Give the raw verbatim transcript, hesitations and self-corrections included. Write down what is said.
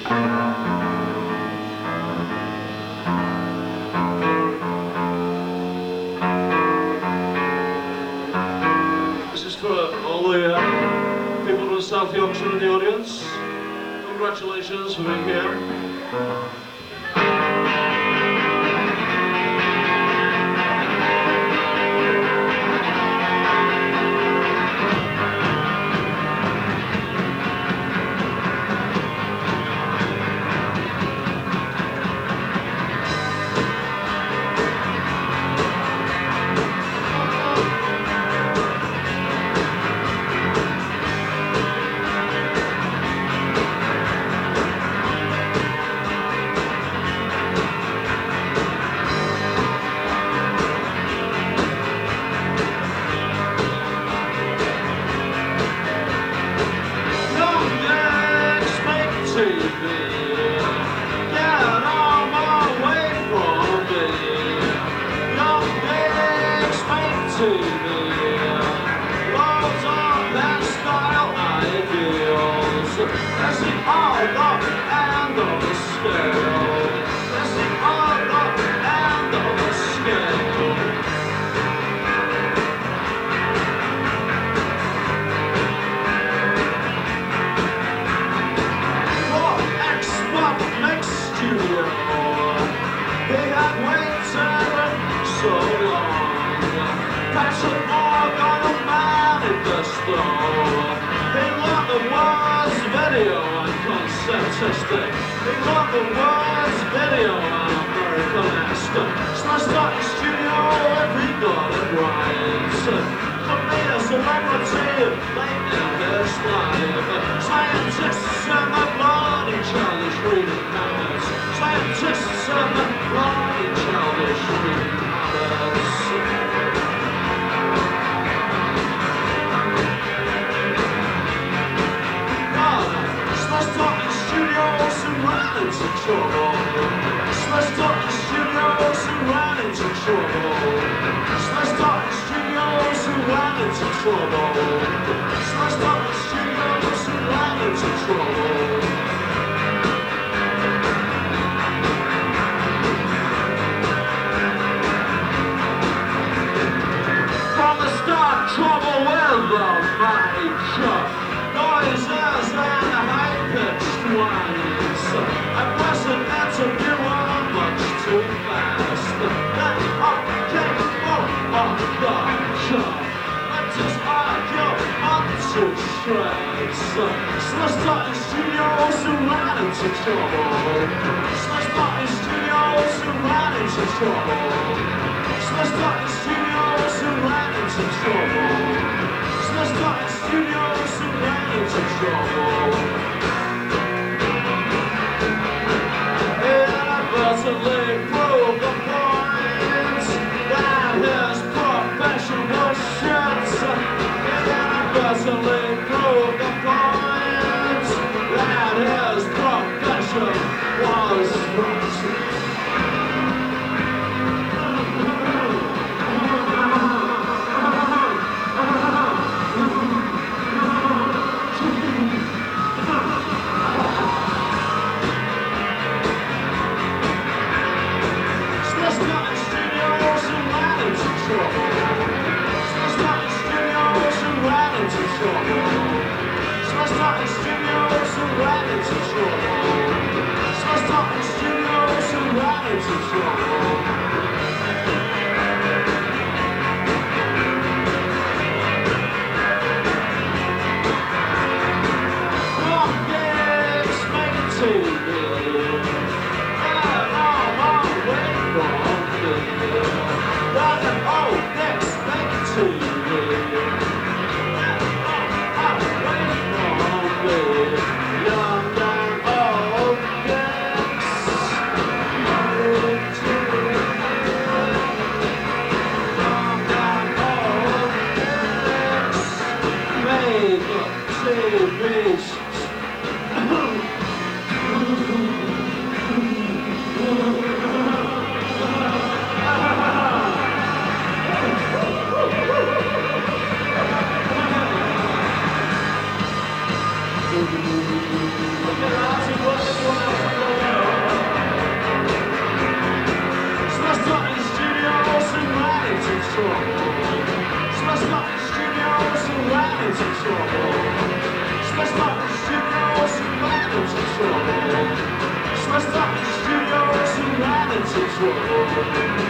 This is for all the uh, people from South Yorkshire in the audience. Congratulations for being here. Statistic. They got the words video and American-esque. Smashed out the studio if he got it right. Could be a celebrity, late in his life. Scientists and the bloody childish reading habits. Scientists and the bloody childish reading habits. Into trouble. Smashed up the studios and ran into trouble. Smashed up the studios and ran into trouble. Smashed up the studios and ran into trouble. From the start, trouble with the mic. Noises and high-pitched whines. I wasn't interviewing much too fast. Then up came all of the job. Let us argue onto shreds. Smashed out in studios and ran into trouble. Smashed out in studios and ran into trouble. Smashed out in studios and ran into trouble. Smashed out in studios and ran into trouble. Inadvertently prove the point that his professional shit. Inadvertently prove the point that his profession was right. trouble.